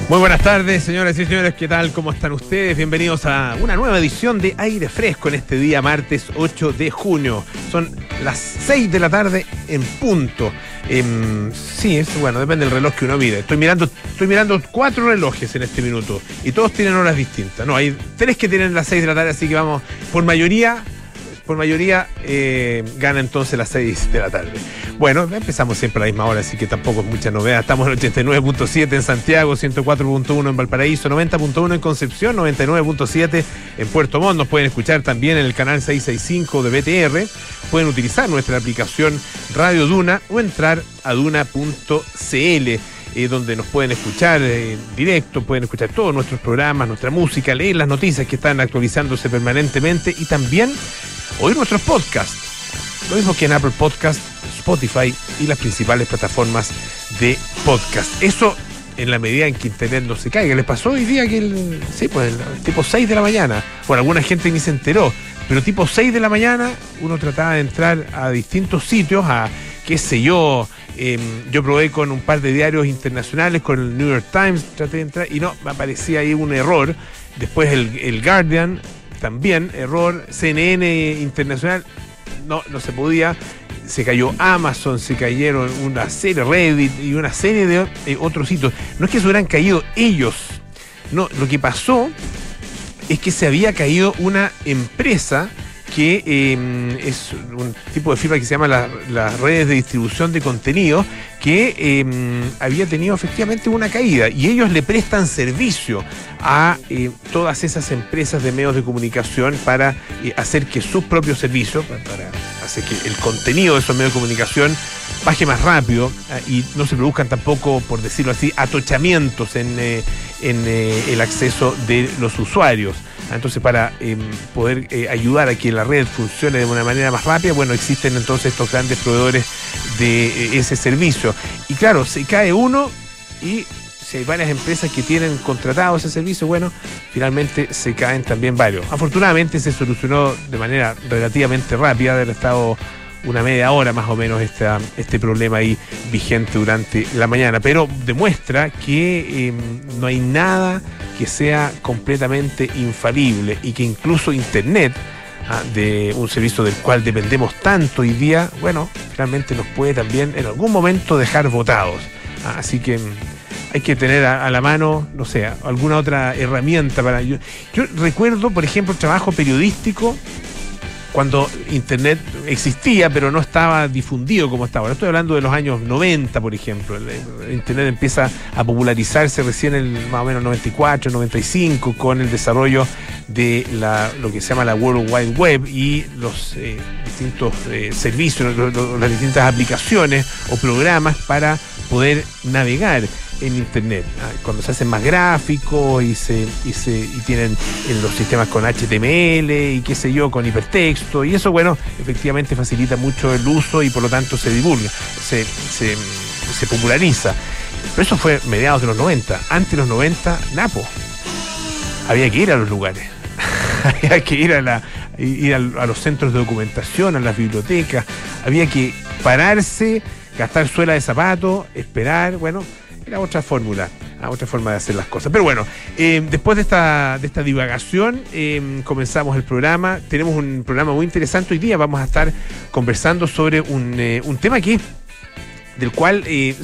Muy buenas tardes, señoras y señores, ¿qué tal? ¿Cómo están ustedes? Bienvenidos a una nueva edición de Aire Fresco en este día martes 8 de junio. Son las 6 de la tarde en punto. Sí, bueno, depende del reloj que uno mire. Estoy mirando 4 relojes en este minuto y todos tienen horas distintas. No, hay 3 que tienen las 6 de la tarde, así que vamos, por mayoría gana entonces las 6 de la tarde. Bueno, empezamos siempre a la misma hora, así que tampoco es mucha novedad. Estamos en 89.7 en Santiago, 104.1 en Valparaíso, 90.1 en Concepción, 99.7 en Puerto Montt. Nos pueden escuchar también en el canal 665 de BTR. Pueden utilizar nuestra aplicación Radio Duna o entrar a duna.cl. Donde nos pueden escuchar directo, pueden escuchar todos nuestros programas, nuestra música, leer las noticias que están actualizándose permanentemente y también oír nuestros podcasts. Lo mismo que en Apple Podcast, Spotify y las principales plataformas de podcast. Eso en la medida en que Internet no se caiga. Les pasó hoy día que tipo 6 de la mañana. Bueno, alguna gente ni se enteró, pero tipo 6 de la mañana uno trataba de entrar a distintos sitios, a qué sé yo. Yo probé con un par de diarios internacionales, con el New York Times, traté de entrar y no, me aparecía ahí un error. Después el Guardian, también error. CNN internacional, no se podía. Se cayó Amazon, se cayeron una serie, Reddit y una serie de otros sitios. No es que se hubieran caído ellos, no, lo que pasó es que se había caído una empresa que es un tipo de firma que se llama las redes de distribución de contenido, que había tenido efectivamente una caída y ellos le prestan servicio a todas esas empresas de medios de comunicación para hacer que sus propios servicios, para hacer que el contenido de esos medios de comunicación baje más rápido y no se produzcan tampoco, por decirlo así, atochamientos en el acceso de los usuarios. Entonces, para poder ayudar a que la red funcione de una manera más rápida, bueno, existen entonces estos grandes proveedores de ese servicio. Y claro, se cae uno y si hay varias empresas que tienen contratado ese servicio, bueno, finalmente se caen también varios. Afortunadamente se solucionó de manera relativamente rápida, debe haber estado una media hora más o menos este problema ahí vigente durante la mañana, pero demuestra que no hay nada que sea completamente infalible y que incluso Internet, de un servicio del cual dependemos tanto hoy día, bueno, finalmente nos puede también en algún momento dejar botados. Así que hay que tener a la mano, no sé, alguna otra herramienta para... Yo recuerdo, por ejemplo, el trabajo periodístico cuando Internet existía, pero no estaba difundido como está ahora. Estoy hablando de los años 90, por ejemplo. El Internet empieza a popularizarse recién en más o menos 94, 95, con el desarrollo de lo que se llama la World Wide Web y los distintos servicios, las distintas aplicaciones o programas para poder navegar en Internet, cuando se hacen más gráficos y tienen los sistemas con HTML y qué sé yo, con hipertexto, y eso, bueno, efectivamente facilita mucho el uso y por lo tanto se divulga, se populariza. Pero eso fue mediados de los 90. Antes de los 90, napo. Había que ir a los lugares. Había que ir a los centros de documentación, a las bibliotecas. Había que pararse, gastar suela de zapato, esperar, bueno. Era otra fórmula, otra forma de hacer las cosas. Pero bueno, después de esta divagación, comenzamos el programa. Tenemos un programa muy interesante. Hoy día vamos a estar conversando sobre un tema del cual,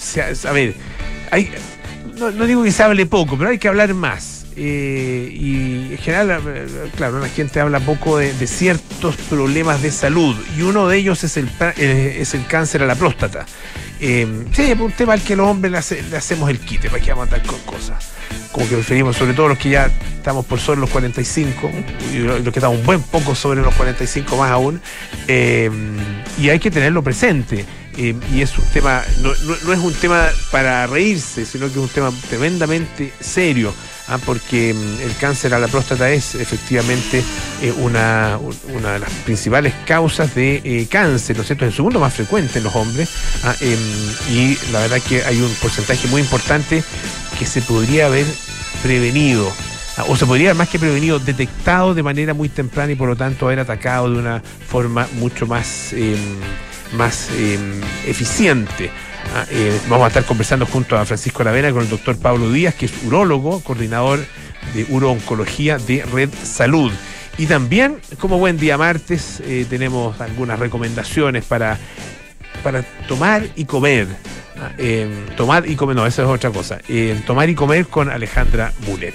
no digo que se hable poco, pero hay que hablar más. Y en general, claro, la gente habla poco de ciertos problemas de salud. Y uno de ellos es el cáncer a la próstata. Sí, es un tema al que los hombres le hacemos el quite, para que vamos a andar con cosas. Como que preferimos, sobre todo los que ya estamos por sobre los 45, y los que estamos un buen poco sobre los 45 más aún, y hay que tenerlo presente. Y es un tema, no es un tema para reírse, sino que es un tema tremendamente serio. Porque el cáncer a la próstata es efectivamente una de las principales causas de cáncer, ¿no es cierto? Es el segundo más frecuente en los hombres, y la verdad que hay un porcentaje muy importante que se podría haber prevenido, o se podría haber más que prevenido, detectado de manera muy temprana y por lo tanto haber atacado de una forma mucho más más eficiente. Vamos a estar conversando junto a Francisco Aravena con el doctor Pablo Díaz, que es urólogo, coordinador de urooncología de Red Salud. Y también, como buen día martes, tenemos algunas recomendaciones para tomar y comer. Tomar y comer, no, eso es otra cosa. Tomar y comer con Alejandra Mulet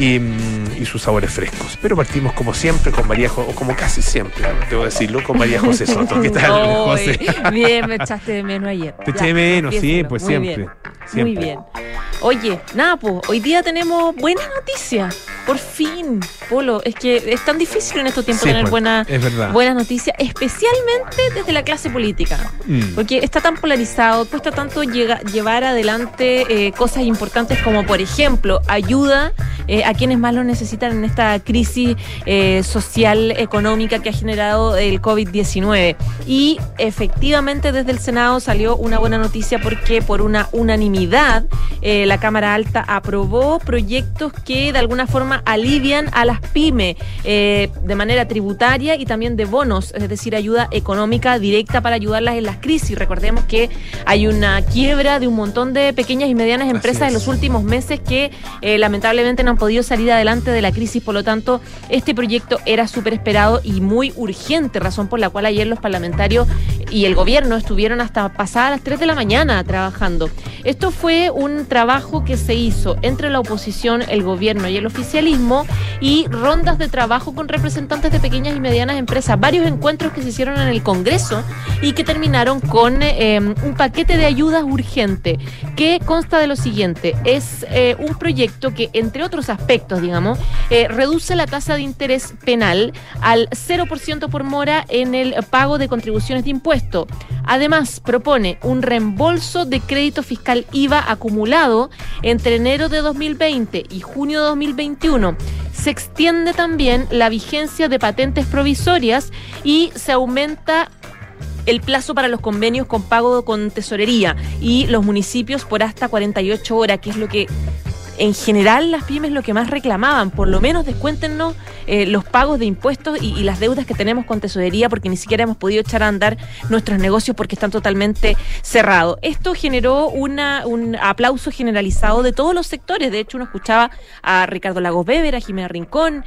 y sus sabores frescos. Pero partimos como siempre con María José, o como casi siempre, debo decirlo, con María José Soto. ¿Qué tal, José? Bien, me echaste de menos ayer. Te eché de menos, sí, pues muy siempre. Bien. Siempre. Muy bien. Oye, nada, pues, hoy día tenemos buenas noticias. Por fin, Polo. Es que es tan difícil en estos tiempos tener buenas noticias, especialmente desde la clase política. Porque está tan polarizado, cuesta tanto llevar adelante cosas importantes como, por ejemplo, ayuda a quienes más lo necesitan en esta crisis social, económica que ha generado el COVID-19. Y efectivamente desde el Senado salió una buena noticia porque por una unanimidad la Cámara Alta aprobó proyectos que de alguna forma alivian a las pymes de manera tributaria y también de bonos, es decir, ayuda económica directa para ayudarlas en las crisis. Recordemos que hay una quiebra de un montón de pequeñas y medianas empresas en los últimos meses que lamentablemente no han podido salir adelante de la crisis. Por lo tanto, este proyecto era súper esperado y muy urgente, razón por la cual ayer los parlamentarios y el gobierno estuvieron hasta pasadas las 3 de la mañana trabajando. Esto fue un trabajo que se hizo entre la oposición, el gobierno y el oficialismo, y rondas de trabajo con representantes de pequeñas y medianas empresas, varios encuentros que se hicieron en el Congreso y que terminaron con un paquete de ayudas urgente que consta de lo siguiente. Es un proyecto que, entre otros aspectos, digamos, reduce la tasa de interés penal al 0% por mora en el pago de contribuciones de impuesto. Además, propone un reembolso de crédito fiscal IVA acumulado entre enero de 2020 y junio de 2021. Se extiende también la vigencia de patentes provisorias y se aumenta el plazo para los convenios con pago con tesorería y los municipios por hasta 48 horas, que es lo que en general las pymes lo que más reclamaban. Por lo menos descuéntennos los pagos de impuestos y las deudas que tenemos con tesorería, porque ni siquiera hemos podido echar a andar nuestros negocios porque están totalmente cerrados. Esto generó un aplauso generalizado de todos los sectores. De hecho, uno escuchaba a Ricardo Lagos Weber, a Jimena Rincón,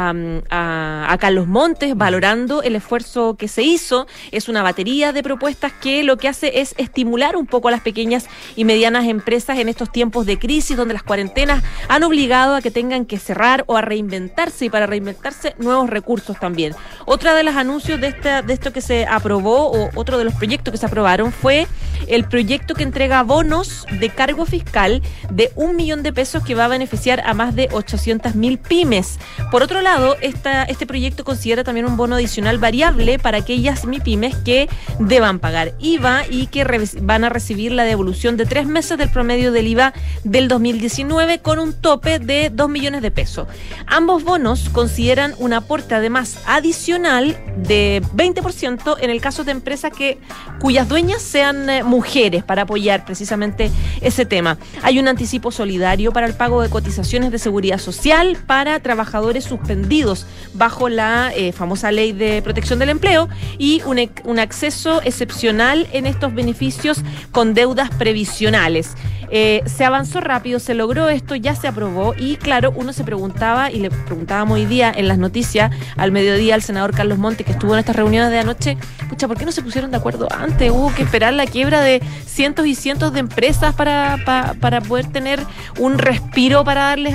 a Carlos Montes valorando el esfuerzo que se hizo. Es una batería de propuestas que lo que hace es estimular un poco a las pequeñas y medianas empresas en estos tiempos de crisis donde las cuarentenas han obligado a que tengan que cerrar o a reinventarse, y para reinventarse nuevos recursos también. Otra de los anuncios de esto que se aprobó, o otro de los proyectos que se aprobaron, fue el proyecto que entrega bonos de cargo fiscal de 1 millón de pesos que va a beneficiar a más de 800.000 pymes. Por otro lado, este proyecto considera también un bono adicional variable para aquellas MIPYMES que deban pagar IVA y que van a recibir la devolución de 3 meses del promedio del IVA del 2019 con un tope de 2 millones de pesos. Ambos bonos consideran un aporte además adicional de 20% en el caso de empresas cuyas dueñas sean mujeres, para apoyar precisamente ese tema. Hay un anticipo solidario para el pago de cotizaciones de seguridad social para trabajadores suspendidos bajo la famosa ley de protección del empleo y un acceso excepcional en estos beneficios con deudas previsionales. Se avanzó rápido, se logró esto, ya se aprobó y claro, uno se preguntaba, y le preguntábamos hoy día en las noticias al mediodía al senador Carlos Montes, que estuvo en estas reuniones de anoche, pucha, ¿por qué no se pusieron de acuerdo antes? Hubo que esperar la quiebra de cientos y cientos de empresas para poder tener un respiro para darles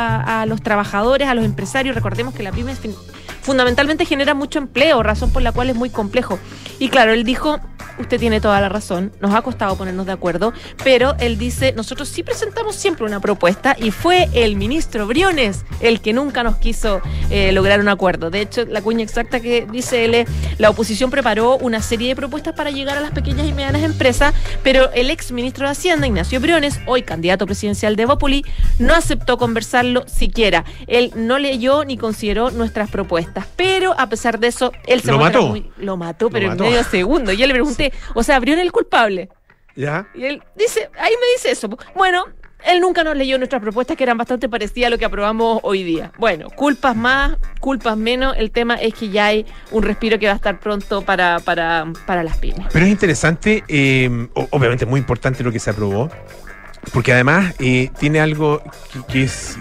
a los trabajadores, a los empresarios. Recordemos que la pyme fundamentalmente genera mucho empleo, razón por la cual es muy complejo. Y claro, él dijo, usted tiene toda la razón, nos ha costado ponernos de acuerdo, pero él dice, nosotros sí presentamos siempre una propuesta y fue el ministro Briones el que nunca nos quiso lograr un acuerdo. De hecho, la cuña exacta que dice él es, la oposición preparó una serie de propuestas para llegar a las pequeñas y medianas empresas, pero el ex ministro de Hacienda, Ignacio Briones, hoy candidato presidencial de Evópoli, no aceptó conversarlo siquiera. Él no leyó ni consideró nuestras propuestas. Pero a pesar de eso, él se lo mató, pero en medio segundo. Yo le pregunté, o sea, Briones es el culpable. ¿Ya? Y él dice, ahí me dice eso. Bueno, Él nunca nos leyó nuestras propuestas, que eran bastante parecidas a lo que aprobamos hoy día. Bueno, culpas más, culpas menos. El tema es que ya hay un respiro que va a estar pronto para las pymes. Pero es interesante, obviamente muy importante lo que se aprobó, porque además tiene algo que es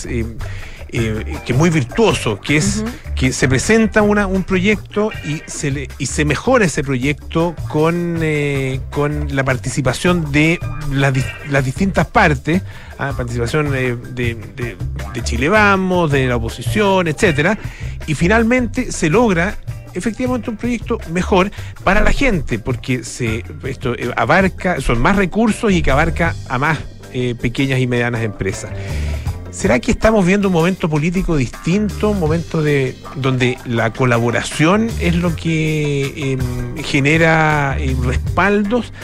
muy virtuoso, que es que se presenta un proyecto y se mejora ese proyecto con la participación de las distintas partes, participación de Chile Vamos, de la oposición, etcétera, y finalmente se logra efectivamente un proyecto mejor para la gente, porque esto son más recursos y que abarca a más pequeñas y medianas empresas. ¿Será que estamos viendo un momento político distinto, un momento donde la colaboración es lo que genera respaldos,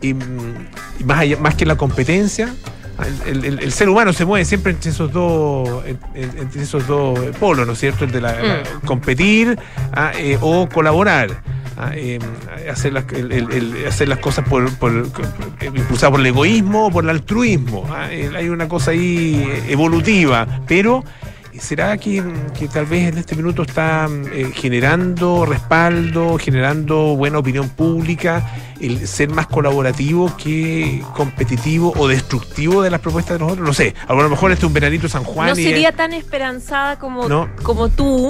más que la competencia? El ser humano se mueve siempre entre esos dos polos, ¿no es cierto? El de competir o colaborar. Hacer las cosas impulsadas por el egoísmo o por el altruismo. Hay una cosa ahí evolutiva, pero ¿será que tal vez en este minuto está generando respaldo, generando buena opinión pública, el ser más colaborativo que competitivo o destructivo de las propuestas de nosotros? No sé, a lo mejor este es un veranito San Juan. No sería tan esperanzada como tú.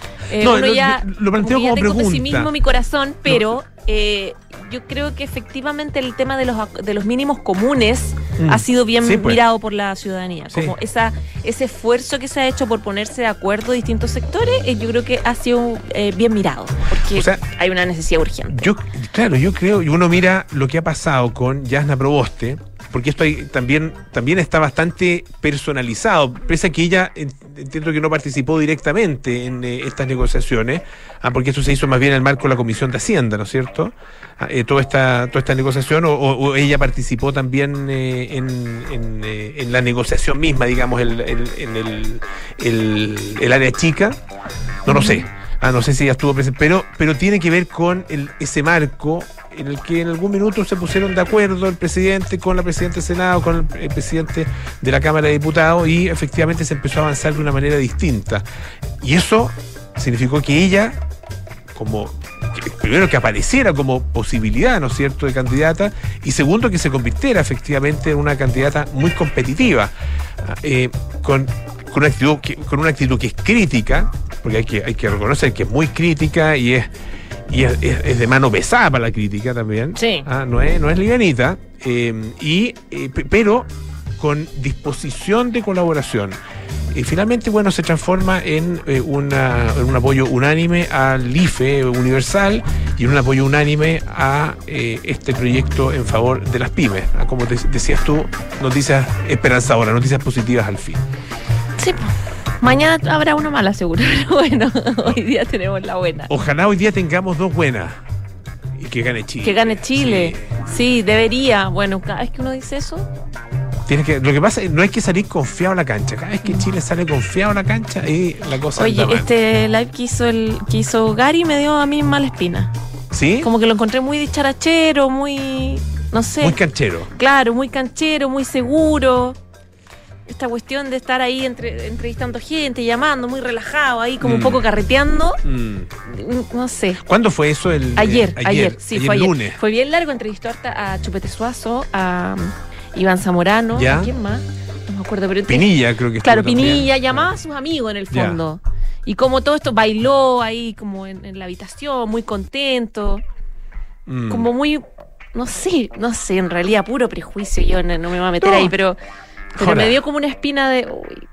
Lo planteo como pregunta. Pesimismo en mi corazón, pero yo creo que efectivamente el tema de los mínimos comunes ha sido bien mirado por la ciudadanía. Como ese esfuerzo que se ha hecho por ponerse de acuerdo distintos sectores, yo creo que ha sido bien mirado, porque hay una necesidad urgente. Yo creo, y uno mira lo que ha pasado con Jasna Proboste, porque esto también está bastante personalizado, pese a que ella entiendo que no participó directamente en estas negociaciones, porque esto se hizo más bien en el marco de la Comisión de Hacienda, ¿no es cierto? Toda esta negociación, o ella participó también en la negociación misma, digamos, en el área chica, no lo sé. No sé si ella estuvo presente, pero tiene que ver con ese marco en el que en algún minuto se pusieron de acuerdo el presidente con la presidenta del Senado, con el presidente de la Cámara de Diputados, y efectivamente se empezó a avanzar de una manera distinta. Y eso significó que ella, primero que apareciera como posibilidad, ¿no es cierto?, de candidata, y segundo que se convirtiera efectivamente en una candidata muy competitiva, con una actitud que es crítica, porque hay que reconocer que es muy crítica y es de mano pesada para la crítica también. Sí. No es livianita, pero con disposición de colaboración. Y finalmente, se transforma en un apoyo unánime al IFE universal y en un apoyo unánime a este proyecto en favor de las pymes. Como decías tú, noticias esperanzadoras, noticias positivas al fin. Sí, mañana habrá una mala, seguro, pero bueno, hoy día tenemos la buena. Ojalá hoy día tengamos dos buenas y que gane Chile. Que gane Chile, sí, debería. Bueno, cada vez que uno dice eso... Lo que pasa es que no hay que salir confiado a la cancha. Cada vez que Chile sale confiado a la cancha, y la cosa anda mal. Este live que hizo Gary me dio a mí mala espina. ¿Sí? Como que lo encontré muy dicharachero, muy... no sé. Muy canchero. Claro, muy canchero, muy seguro. Esta cuestión de estar ahí entrevistando gente, llamando, muy relajado, ahí como un poco carreteando. No sé. ¿Cuándo fue eso? Ayer, sí, fue ayer. Lunes. Fue bien largo, entrevistó a Chupete Suazo, a Iván Zamorano, ¿a quién más? No me acuerdo, pero Pinilla, creo que claro, Pinilla, llamaba a sus amigos en el fondo. Y como todo esto bailó ahí como en la habitación, muy contento. Como muy, no sé, en realidad puro prejuicio, yo no me voy a meter ahí, pero me dio como una espina de...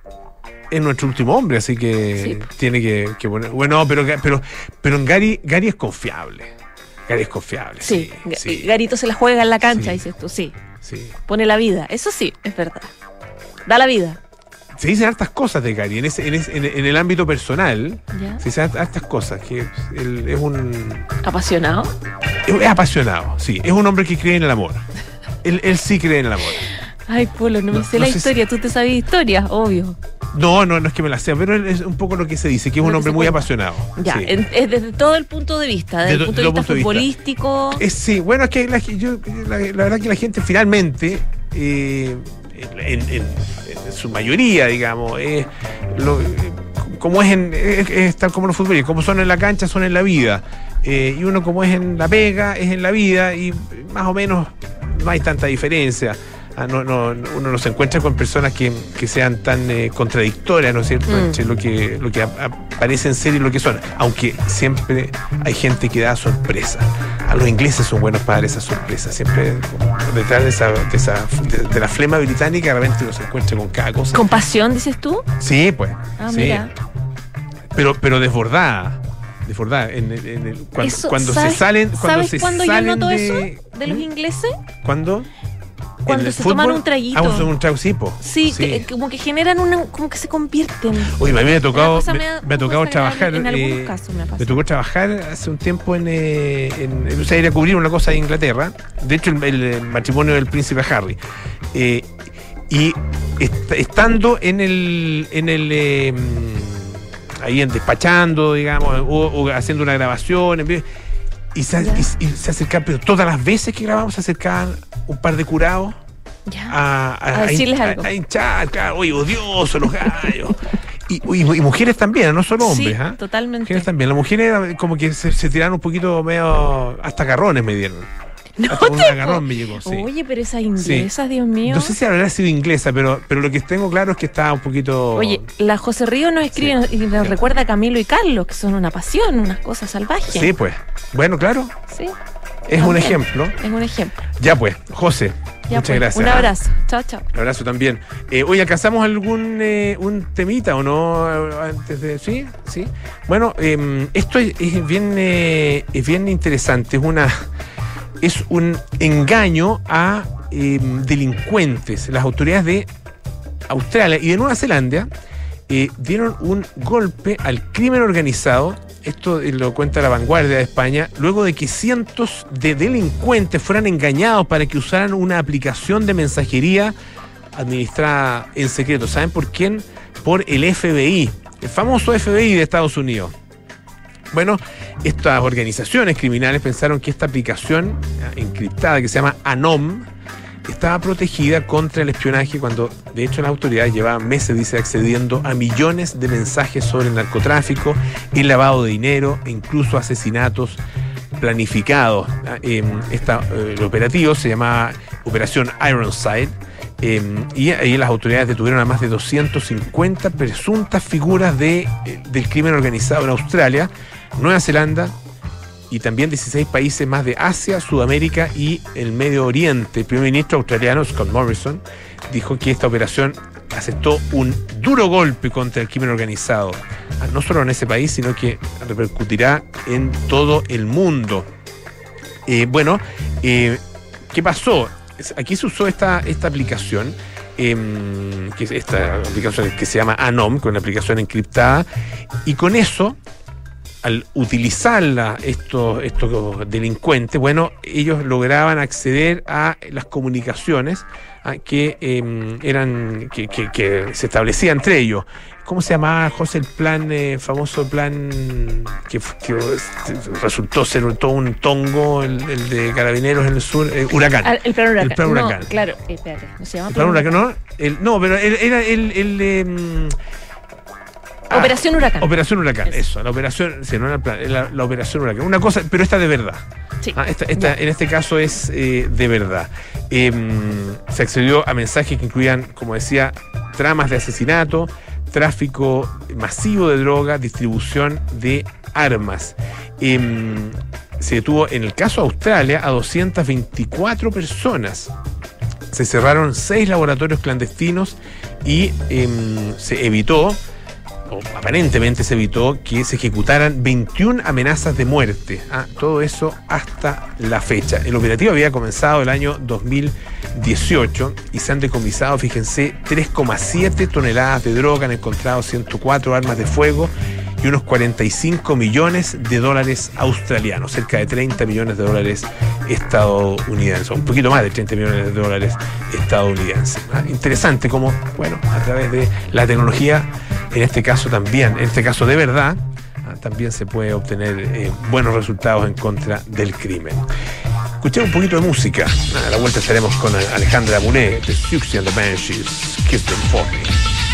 Es nuestro último hombre, así que tiene que poner... Bueno, pero en Gary es confiable. Gary es confiable. Sí. Garito se la juega en la cancha, dices tú, sí. Pone la vida, eso sí, es verdad. Da la vida. Se dicen hartas cosas de Gary, en el ámbito personal. ¿Ya? Se dicen hartas cosas, que él es un... ¿Apasionado? Es apasionado, sí. Es un hombre que cree en el amor. Él sí cree en el amor. Ay, Polo, no me sé la historia. Tú te sabes historias, obvio. No es que me la sea, pero es un poco lo que se dice, que es un hombre muy apasionado. Ya, es desde todo el punto de vista, desde el punto de vista futbolístico. Sí, bueno, es que la verdad que la gente finalmente, en su mayoría, digamos, como es tal como los futbolistas, como son en la cancha, son en la vida. Y uno como es en la pega, es en la vida, y más o menos no hay tanta diferencia. Uno no se encuentra con personas que sean tan contradictorias, ¿no es cierto?, entre lo que parecen ser y lo que son, aunque siempre hay gente que da sorpresa. A los ingleses son buenos para dar esa sorpresa, siempre detrás de la flema británica de repente uno se encuentra con cada cosa. ¿Con pasión, dices tú? Sí, pues. Sí. Mira. Pero desbordada. Cuando se salen. ¿Sabes cuándo yo noto eso de los ingleses? ¿Cuándo? Cuando se toman un traguito. Un trago, sí, po. Sí, sí. Como que generan como que se convierten. Oye, a mí me ha tocado trabajar. En algunos casos me ha pasado. Me tocó trabajar hace un tiempo o sea, ir a cubrir una cosa de Inglaterra. De hecho, el matrimonio del príncipe Harry. Y estando ahí despachando, digamos, o haciendo una grabación, y se acercaban, pero todas las veces que grabamos se acercaban un par de curados a decirles algo. A hinchar, claro, oye, odioso los gallos. Y mujeres también, no solo hombres. Sí, totalmente. Mujeres también. Las mujeres como que se tiraron un poquito medio, hasta garrones me dieron. No hasta un agarrón me llegó, sí. Oye, pero esa inglesa, sí. Dios mío. No sé si habrá sido inglesa, pero lo que tengo claro es que está un poquito... Oye, la José Río nos escribe y nos recuerda a Camilo y Carlos, que son una pasión, unas cosas salvajes. Sí, pues. Bueno, claro. Sí. Es también un ejemplo. Es un ejemplo. Ya pues, José, muchas gracias. Un abrazo. Chao, chao. Un abrazo también. Hoy ¿alcanzamos algún un temita o no? Antes de... Sí. Bueno, esto es bien interesante. Es un engaño a delincuentes. Las autoridades de Australia y de Nueva Zelanda dieron un golpe al crimen organizado. Esto lo cuenta La Vanguardia de España, luego de que cientos de delincuentes fueran engañados para que usaran una aplicación de mensajería administrada en secreto. ¿Saben por quién? Por el FBI, el famoso FBI de Estados Unidos. Bueno, estas organizaciones criminales pensaron que esta aplicación encriptada que se llama Anom estaba protegida contra el espionaje, cuando de hecho las autoridades llevaban meses, dice, accediendo a millones de mensajes sobre el narcotráfico, el lavado de dinero e incluso asesinatos planificados. El operativo se llamaba Operación Ironside. Y ahí las autoridades detuvieron a más de 250 presuntas figuras del crimen organizado en Australia, Nueva Zelanda y también 16 países más de Asia, Sudamérica y el Medio Oriente. El primer ministro australiano, Scott Morrison, dijo que esta operación asestó un duro golpe contra el crimen organizado, no solo en ese país, sino que repercutirá en todo el mundo. ¿Qué pasó? Aquí se usó esta aplicación, que es esta aplicación que se llama Anom, con una aplicación encriptada, y con eso, al utilizarla estos delincuentes, bueno, ellos lograban acceder a las comunicaciones que se establecían entre ellos. ¿Cómo se llamaba, José, el plan, famoso plan que resultó ser todo un tongo, el de Carabineros en el sur? Huracán. El plan Huracán. El plan Huracán. No, claro, espérate, ¿no se llama el plan Huracán? No, pero era Operación Huracán. Operación Huracán, eso. La operación, sí, no era el plan, la Operación Huracán. Una cosa, pero esta de verdad. Sí. En este caso es de verdad. Se accedió a mensajes que incluían, como decía, tramas de asesinato, tráfico masivo de droga, distribución de armas. Se detuvo, en el caso de Australia, a 224 personas. Se cerraron 6 laboratorios clandestinos y se evitó, o aparentemente se evitó, que se ejecutaran 21 amenazas de muerte. Todo eso hasta la fecha. El operativo había comenzado el año 2018 y se han decomisado, fíjense, 3,7 toneladas de droga, han encontrado 104 armas de fuego y unos 45 millones de dólares australianos, cerca de 30 millones de dólares estadounidenses, un poquito más de 30 millones de dólares estadounidenses. Interesante cómo, bueno, a través de la tecnología, en este caso de verdad, también se puede obtener buenos resultados en contra del crimen. escuchemos un poquito de música. A la vuelta estaremos con Alejandra Mulet de Siouxsie and the Banshees, Kiss Them For Me.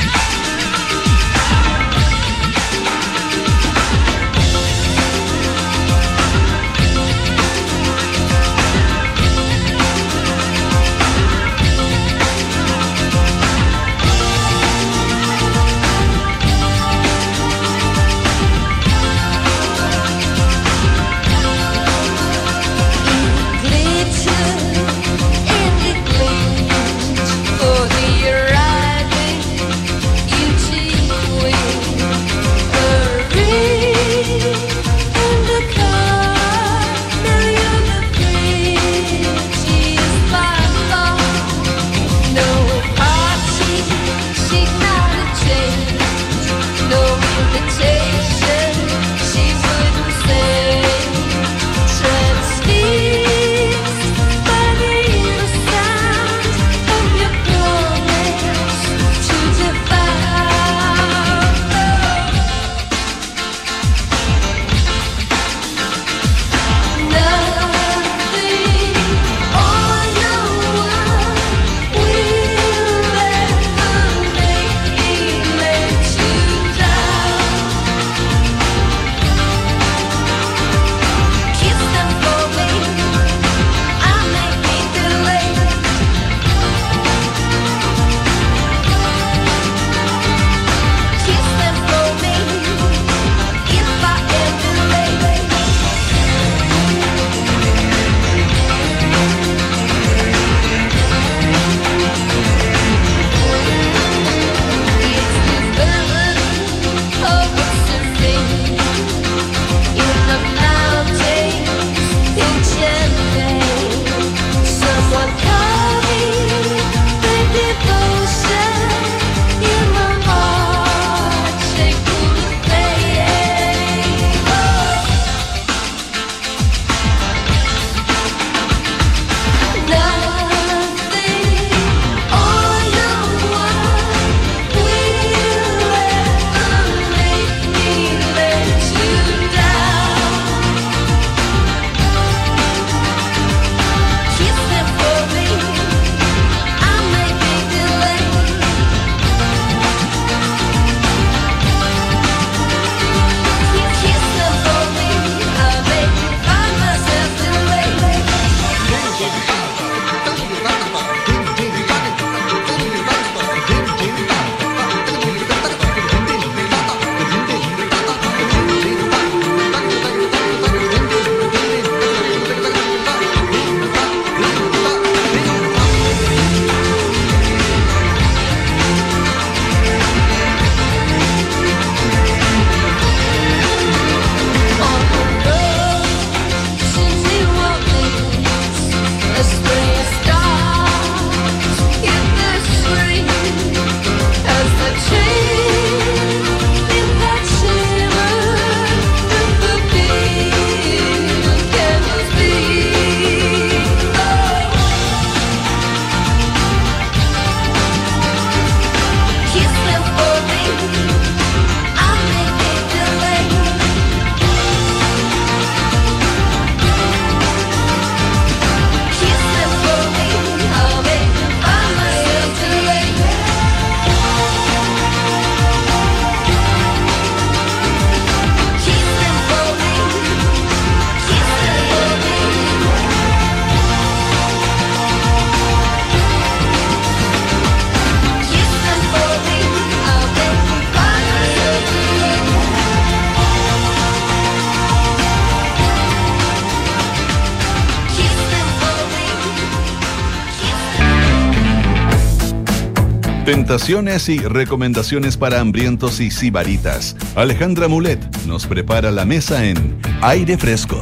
Tentaciones y recomendaciones para hambrientos y sibaritas. Alejandra Mulet nos prepara la mesa en Aire Fresco.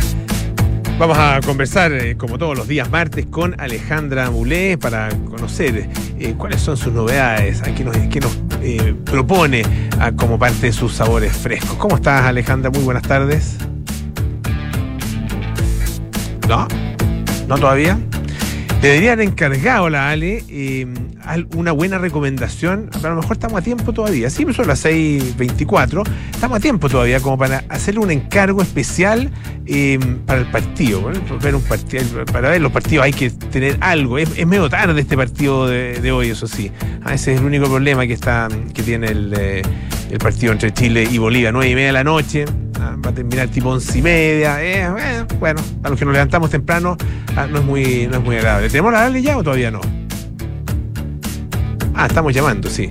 Vamos a conversar, como todos los días martes, con Alejandra Mulet para conocer cuáles son sus novedades, qué nos propone como parte de sus sabores frescos. ¿Cómo estás, Alejandra? Muy buenas tardes. ¿No? ¿No todavía? deberían encargado la Ale una buena recomendación. A lo mejor estamos a tiempo todavía. Sí, son las 6:24. Estamos a tiempo todavía como para hacerle un encargo especial para el partido. ¿Bueno? Para ver los partidos hay que tener algo. Es medio tarde este partido de hoy, eso sí. Ese es el único problema que tiene el partido entre Chile y Bolivia. 9:30 de la noche. Va a terminar tipo 11:30. Bueno, a los que nos levantamos temprano no es muy agradable. ¿Tenemos la Ale ya o todavía no? Estamos llamando, sí.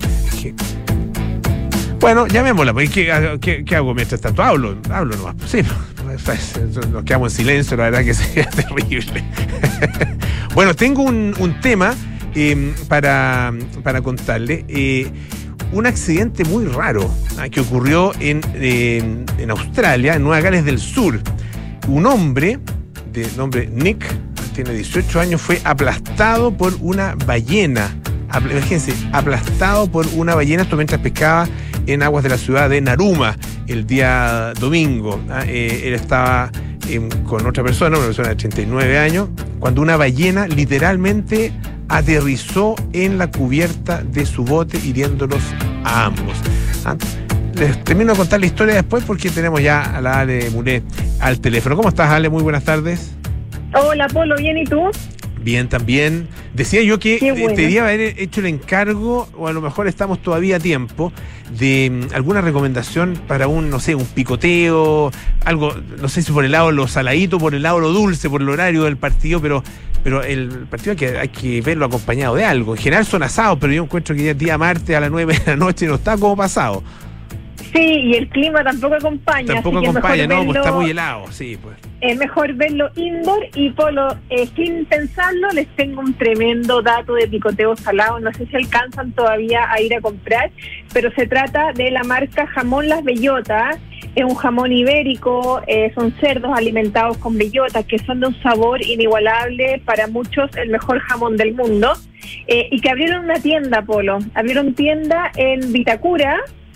Bueno, llamémosla, porque ¿qué hago mientras tanto? Hablo nomás. Sí, nos quedamos en silencio, la verdad que sería terrible. Bueno, tengo un tema para contarle. Un accidente muy raro que ocurrió en Australia, en Nueva Gales del Sur. Un hombre de nombre Nick, tiene 18 años, fue aplastado por una ballena. Imagínense, aplastado por una ballena, esto mientras pescaba en aguas de la ciudad de Naruma el día domingo. Él estaba con otra persona, una persona de 39 años, cuando una ballena literalmente aterrizó en la cubierta de su bote, hiriéndolos a ambos. Les termino de contar la historia después porque tenemos ya a la Ale Mulet al teléfono. ¿Cómo estás, Ale? Muy buenas tardes. Hola, Polo, ¿bien y tú? Bien, también. Decía yo que te debía haber hecho el encargo, o a lo mejor estamos todavía a tiempo, de alguna recomendación para un picoteo, algo, no sé si por el lado lo saladito, por el lado lo dulce, por el horario del partido, pero el partido hay que verlo acompañado de algo. En general son asados, pero yo encuentro que ya día martes a las 9 de la noche no está como pasado. Sí, y el clima tampoco acompaña. Tampoco acompaña, no, pues está muy helado, sí, pues. Es mejor verlo indoor. Y Polo, sin pensarlo, les tengo un tremendo dato de picoteo salado. No sé si alcanzan todavía a ir a comprar, pero se trata de la marca Jamón Las Bellotas. Es un jamón ibérico, son cerdos alimentados con bellotas que son de un sabor inigualable, para muchos el mejor jamón del mundo, y que abrieron una tienda, Polo. Abrieron tienda en Vitacura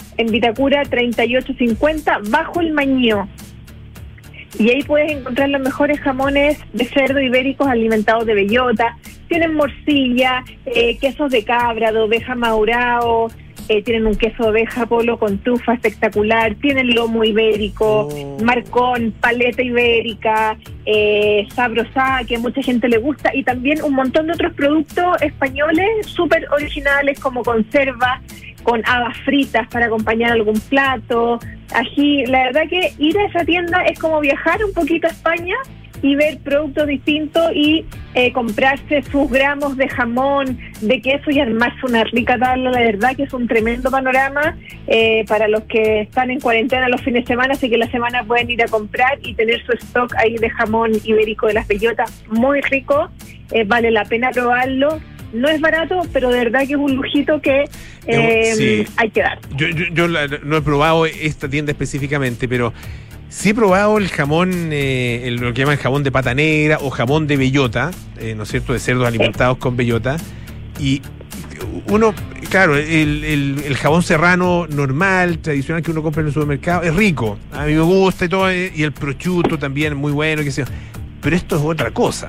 3850, bajo el Mañó. Y ahí puedes encontrar los mejores jamones de cerdo ibéricos alimentados de bellota. Tienen morcilla, quesos de cabra, de oveja maurao, tienen un queso de oveja, Polo, con trufa espectacular, tienen lomo ibérico, marcón, paleta ibérica, sabrosá, que a mucha gente le gusta, y también un montón de otros productos españoles súper originales, como conservas, con habas fritas para acompañar algún plato, ají. La verdad que ir a esa tienda es como viajar un poquito a España y ver productos distintos y comprarse sus gramos de jamón, de queso y armarse una rica tabla. La verdad que es un tremendo panorama para los que están en cuarentena los fines de semana, así que la semana pueden ir a comprar y tener su stock ahí de jamón ibérico de Las Bellotas, muy rico, vale la pena probarlo. No es barato, pero de verdad que es un lujito que sí, hay que dar. Yo no he probado esta tienda específicamente, pero sí he probado el jamón, lo que llaman jamón de pata negra o jamón de bellota, ¿no es cierto?, de cerdos alimentados con bellota. Y uno, claro, el jabón serrano normal, tradicional que uno compra en el supermercado, es rico. A mí me gusta y todo, y el prosciutto también muy bueno, qué sé yo. Pero esto es otra cosa.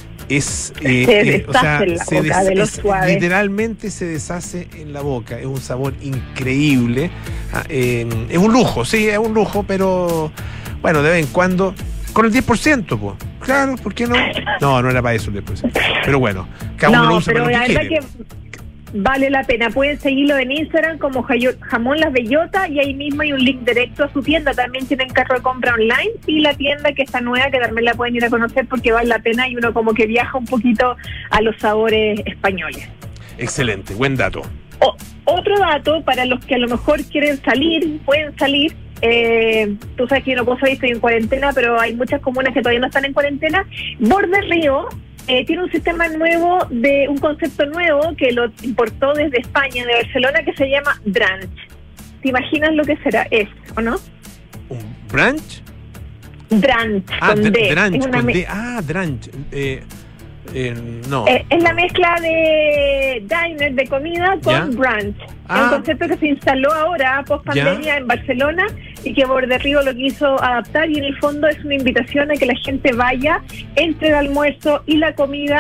Literalmente se deshace en la boca. Es un sabor increíble. Es un lujo, sí, es un lujo, pero bueno, de vez en cuando, con el 10%, pues. Claro, ¿por qué no? No era para eso el 10%. Pero bueno, cada uno lo usa para lo que quiere. Vale la pena. Pueden seguirlo en Instagram como Jamón Las Bellotas, y ahí mismo hay un link directo a su tienda. También tienen carro de compra online, y la tienda que está nueva, que también la pueden ir a conocer porque vale la pena, y uno como que viaja un poquito a los sabores españoles. Excelente, buen dato. Otro dato para los que a lo mejor quieren salir, pueden salir. Tú sabes que yo no puedo salir, estoy en cuarentena, pero hay muchas comunas que todavía no están en cuarentena. Borde Río tiene un sistema nuevo, un concepto nuevo que lo importó desde España, de Barcelona, que se llama Brunch. ¿Te imaginas lo que será? ¿O no? ¿Un brunch? Brunch, con D. Brunch, con D. Brunch. No. Es la mezcla de diner, de comida, con brunch. Es un concepto que se instaló ahora, post pandemia, en Barcelona, y que Borde Río lo quiso adaptar, y en el fondo es una invitación a que la gente vaya entre el almuerzo y la comida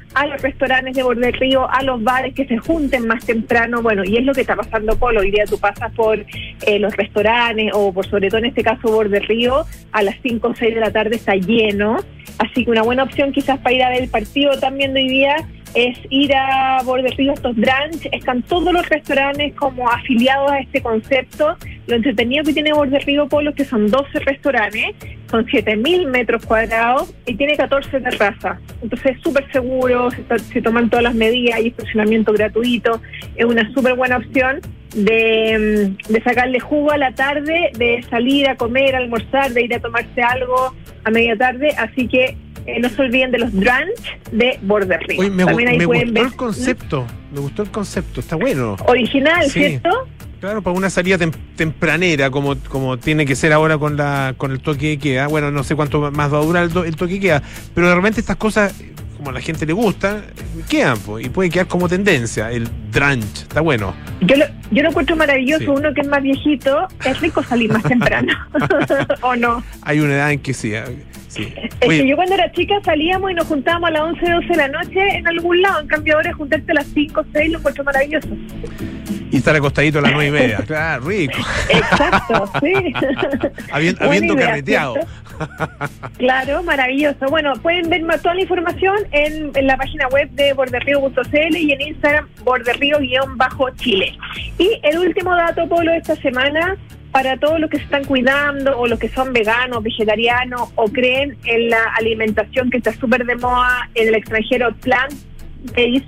a los restaurantes de borde del río, a los bares que se junten más temprano. Bueno, y es lo que está pasando, Polo. Hoy día tú pasas por los restaurantes o por, sobre todo en este caso, borde del río, a las 5 o 6 de la tarde está lleno. Así que una buena opción quizás para ir a ver el partido también de hoy día es ir a borde del río, estos brunch. Están todos los restaurantes como afiliados a este concepto. Lo entretenido que tiene borde del río, Polo, que son 12 restaurantes, son 7.000 metros cuadrados y tiene 14 terrazas. Entonces es súper seguro, se toman todas las medidas, hay estacionamiento gratuito. Es una súper buena opción de sacarle jugo a la tarde, de salir a comer, a almorzar, de ir a tomarse algo a media tarde. Así que no se olviden de los brunch de borde del río. Oye, me gustó el concepto, me gustó el concepto, está bueno. Original, sí. ¿Cierto? Claro, para una salida tempranera, como tiene que ser ahora con el toque de queda. Bueno, no sé cuánto más va a durar el toque de queda, pero de repente estas cosas, como a la gente le gusta, quedan, y puede quedar como tendencia, el brunch, está bueno. Yo lo encuentro maravilloso, sí. Uno que es más viejito, es rico salir más temprano, ¿o no? Hay una edad en que sí. Sí. Es que yo cuando era chica salíamos y nos juntábamos a las 11, 12 de la noche en algún lado, en cambio ahora juntarte a las 5, 6, lo encuentro maravilloso. Y estar acostadito a las 9:30, claro, rico. Exacto, sí. Habiendo carreteado. Claro, maravilloso. Bueno, pueden ver toda la información en la página web de borderrío.cl y en Instagram borderrío_Chile. Y el último dato, Polo, de esta semana, para todos los que se están cuidando o los que son veganos, vegetarianos o creen en la alimentación que está súper de moda en el extranjero, plant-based,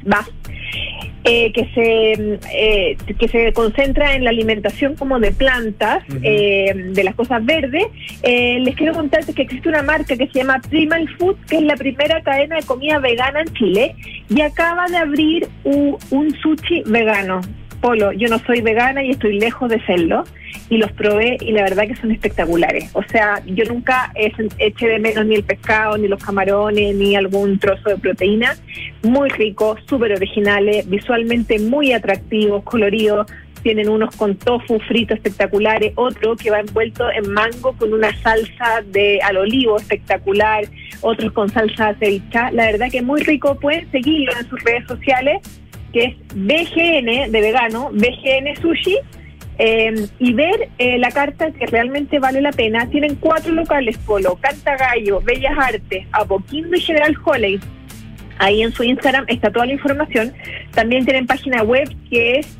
que se concentra en la alimentación como de plantas, de las cosas verdes. Les quiero contar que existe una marca que se llama Primal Food, que es la primera cadena de comida vegana en Chile y acaba de abrir un sushi vegano. Polo, yo no soy vegana y estoy lejos de serlo, y los probé y la verdad que son espectaculares. O sea, yo nunca eché de menos ni el pescado, ni los camarones, ni algún trozo de proteína. Muy ricos, súper originales, visualmente muy atractivos, coloridos. Tienen unos con tofu frito espectaculares, otro que va envuelto en mango con una salsa al olivo espectacular, otros con salsa ceviche. La verdad que muy rico. Pueden seguirlo en sus redes sociales, que es BGN de vegano, BGN Sushi, y ver la carta, que realmente vale la pena. Tienen 4 locales, Polo: Cantagallo, Bellas Artes, Apoquindo y General Holley. Ahí en su Instagram está toda la información. También tienen página web que es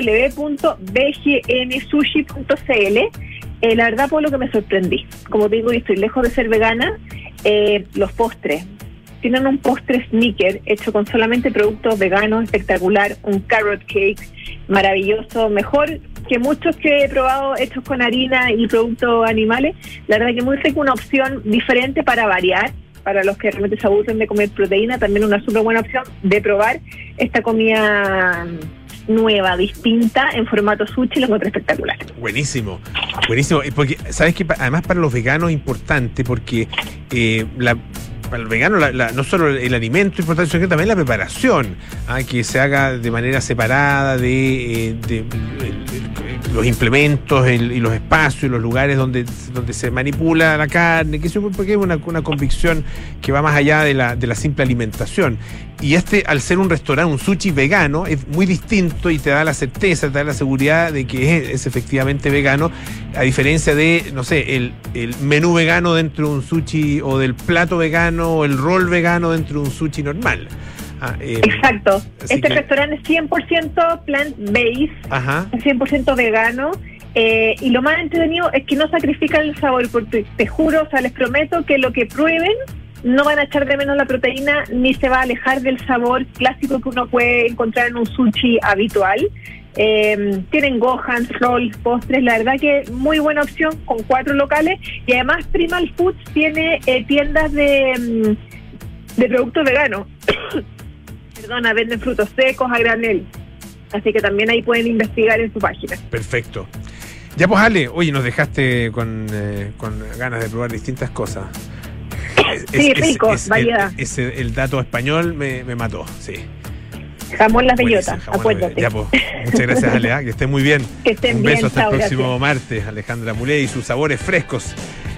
www.bgnsushi.cl. La verdad, Polo, que me sorprendí. Como te digo, yo estoy lejos de ser vegana. Los postres. Tienen un postre sneaker hecho con solamente productos veganos, espectacular, un carrot cake maravilloso, mejor que muchos que he probado hechos con harina y productos animales. La verdad que muy rico, una opción diferente para variar, para los que realmente se aburren de comer proteína, también una súper buena opción de probar esta comida nueva, distinta, en formato sushi. Lo encuentro espectacular. Buenísimo, buenísimo, porque sabes que además para los veganos es importante, porque para el vegano no solo el alimento es importante, sino que también la preparación, que se haga de manera separada de los implementos y los espacios y los lugares donde se manipula la carne, que eso porque es una convicción que va más allá de la simple alimentación. Y al ser un restaurante, un sushi vegano, es muy distinto y te da la certeza, te da la seguridad de que es efectivamente vegano, a diferencia de, no sé, el menú vegano dentro de un sushi, o del plato vegano, o el rol vegano dentro de un sushi normal. Exacto. Este restaurante es 100% plant-based, 100% vegano. Y lo más entretenido es que no sacrifican el sabor, porque te juro, o sea, les prometo que lo que prueben no van a echar de menos la proteína, ni se va a alejar del sabor clásico que uno puede encontrar en un sushi habitual. Tienen gohans, rolls, postres. La verdad que muy buena opción, con 4 locales. Y además Primal Foods tiene tiendas de productos veganos. Perdona, venden frutos secos a granel. Así que también ahí pueden investigar en su página. Perfecto. Ya pues, Ale, oye, nos dejaste con ganas de probar distintas cosas. Sí, rico, variedad. El dato español me mató, sí. Jamón Las Bellotas, acuérdate. Ya pues, muchas gracias, Ale, que estén muy bien. Que estén Un bien, beso hasta chao, el próximo gracias. martes. Alejandra Mulet y sus sabores frescos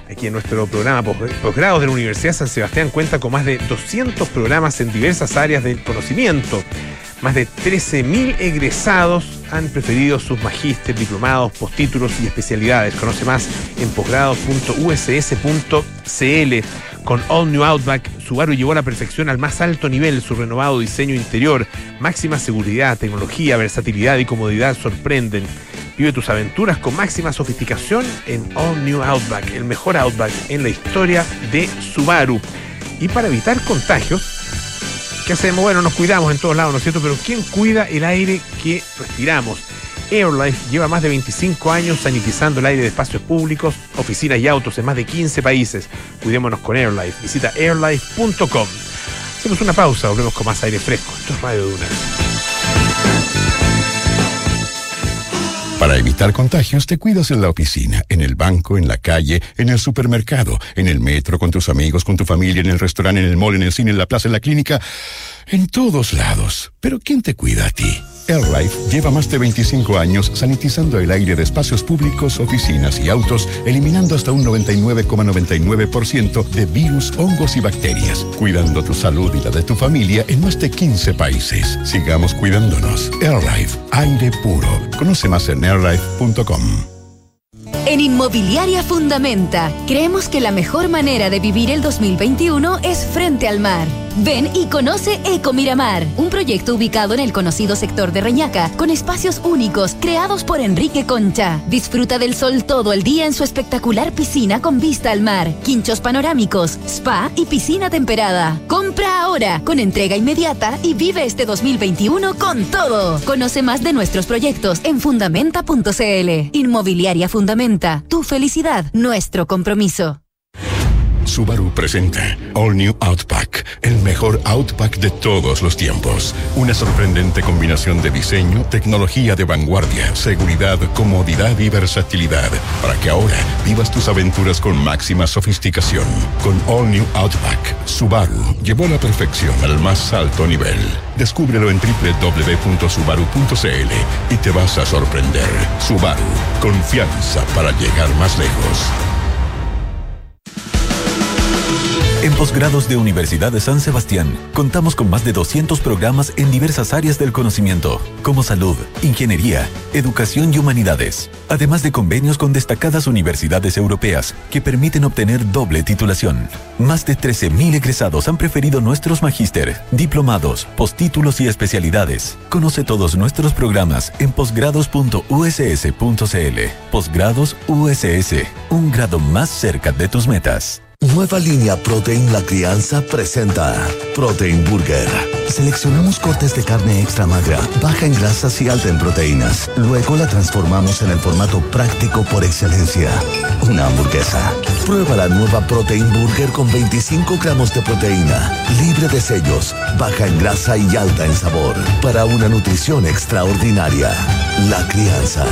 aquí en nuestro programa Posgrados de la Universidad San Sebastián cuenta con más de 200 programas en diversas áreas del conocimiento. Más de 13.000 egresados han preferido sus magísteres, diplomados, postítulos y especialidades. Conoce más en posgrados.uss.cl. Con All New Outback, Subaru llevó a la perfección al más alto nivel su renovado diseño interior. Máxima seguridad, tecnología, versatilidad y comodidad sorprenden. Vive tus aventuras con máxima sofisticación en All New Outback, el mejor Outback en la historia de Subaru. Y para evitar contagios, ¿qué hacemos? Bueno, nos cuidamos en todos lados, ¿no es cierto? Pero ¿quién cuida el aire que respiramos? AirLife lleva más de 25 años sanitizando el aire de espacios públicos, oficinas y autos en más de 15 países. Cuidémonos con AirLife. Visita airlife.com. Hacemos una pausa, volvemos con más aire fresco. Esto es Radio Duna. Para evitar contagios, te cuidas en la oficina, en el banco, en la calle, en el supermercado, en el metro, con tus amigos, con tu familia, en el restaurante, en el mall, en el cine, en la plaza, en la clínica, en todos lados. Pero ¿quién te cuida a ti? AirLife lleva más de 25 años sanitizando el aire de espacios públicos, oficinas y autos, eliminando hasta un 99,99% de virus, hongos y bacterias, cuidando tu salud y la de tu familia en más de 15 países. Sigamos cuidándonos. AirLife, aire puro. Conoce más en airlife.com. En Inmobiliaria Fundamenta, creemos que la mejor manera de vivir el 2021 es frente al mar. Ven y conoce Eco Miramar, un proyecto ubicado en el conocido sector de Reñaca, con espacios únicos creados por Enrique Concha. Disfruta del sol todo el día en su espectacular piscina con vista al mar, quinchos panorámicos, spa y piscina temperada. Compra ahora, con entrega inmediata, y vive este 2021 con todo. Conoce más de nuestros proyectos en fundamenta.cl. Inmobiliaria Fundamenta, tu felicidad, nuestro compromiso. Subaru presenta All New Outback, el mejor Outback de todos los tiempos. Una sorprendente combinación de diseño, tecnología de vanguardia, seguridad, comodidad y versatilidad, para que ahora vivas tus aventuras con máxima sofisticación. Con All New Outback, Subaru llevó la perfección al más alto nivel. Descúbrelo en www.subaru.cl y te vas a sorprender. Subaru, confianza para llegar más lejos. En Posgrados de Universidad de San Sebastián, contamos con más de 200 programas en diversas áreas del conocimiento, como salud, ingeniería, educación y humanidades, además de convenios con destacadas universidades europeas que permiten obtener doble titulación. Más de 13.000 egresados han preferido nuestros magíster, diplomados, postítulos y especialidades. Conoce todos nuestros programas en posgrados.uss.cl. Posgrados USS, un grado más cerca de tus metas. Nueva línea Protein La Crianza presenta Protein Burger. Seleccionamos cortes de carne extra magra, baja en grasas y alta en proteínas. Luego la transformamos en el formato práctico por excelencia, una hamburguesa. Prueba la nueva Protein Burger con 25 gramos de proteína, libre de sellos, baja en grasa y alta en sabor, para una nutrición extraordinaria. La Crianza.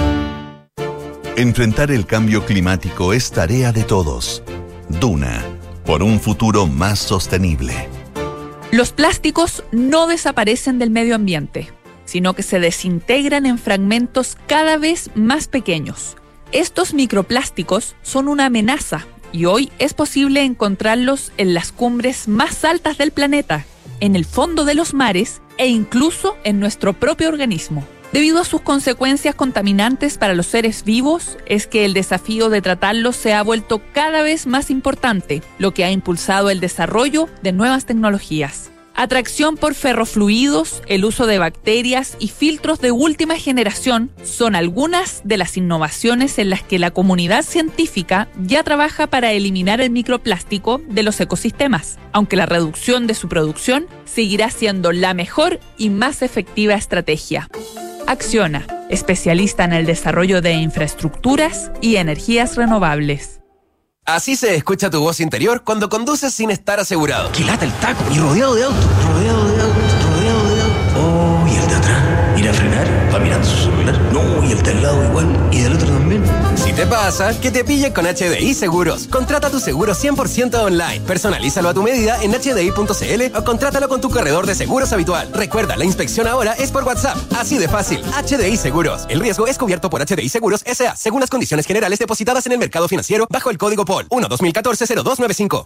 Enfrentar el cambio climático es tarea de todos. Duna, por un futuro más sostenible. Los plásticos no desaparecen del medio ambiente, sino que se desintegran en fragmentos cada vez más pequeños. Estos microplásticos son una amenaza y hoy es posible encontrarlos en las cumbres más altas del planeta, en el fondo de los mares e incluso en nuestro propio organismo. Debido a sus consecuencias contaminantes para los seres vivos, es que el desafío de tratarlos se ha vuelto cada vez más importante, lo que ha impulsado el desarrollo de nuevas tecnologías. Atracción por ferrofluidos, el uso de bacterias y filtros de última generación son algunas de las innovaciones en las que la comunidad científica ya trabaja para eliminar el microplástico de los ecosistemas, aunque la reducción de su producción seguirá siendo la mejor y más efectiva estrategia. Acciona, especialista en el desarrollo de infraestructuras y energías renovables. Así se escucha tu voz interior cuando conduces sin estar asegurado. ¡Qué lata el taco! Y rodeado de autos. Oh, y el de atrás. ¿Ir a frenar? Va mirando su celular. andar? No, y el del lado igual, y del otro también. Si te pasa, que te pillen con HDI Seguros. Contrata tu seguro 100% online. Personalízalo a tu medida en hdi.cl o contrátalo con tu corredor de seguros habitual. Recuerda, la inspección ahora es por WhatsApp. Así de fácil. HDI Seguros. El riesgo es cubierto por HDI Seguros S.A. según las condiciones generales depositadas en el mercado financiero bajo el código POL 1-2014-0295.